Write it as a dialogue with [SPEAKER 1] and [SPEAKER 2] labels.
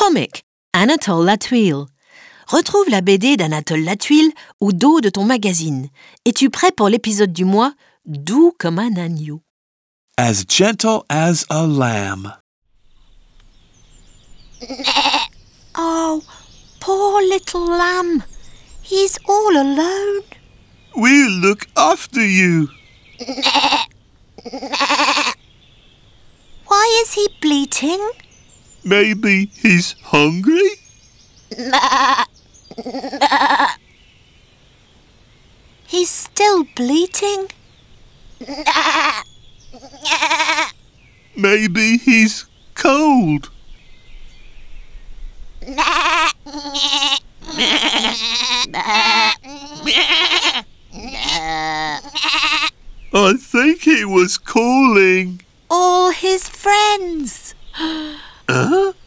[SPEAKER 1] comic, Anatole Latwille. Retrouve la BD d'Anatole Latwille au dos de ton magazine. Es-tu prêt pour l'épisode du mois Doux comme un agneau?
[SPEAKER 2] As gentle as a lamb.
[SPEAKER 3] Oh, poor little lamb. He's all alone.
[SPEAKER 2] We'll look after you.
[SPEAKER 3] Why is he bleating?
[SPEAKER 2] Maybe he's hungry?
[SPEAKER 3] He's still bleating.
[SPEAKER 2] Maybe he's cold. I think he was calling.
[SPEAKER 3] All his friends.
[SPEAKER 2] Huh?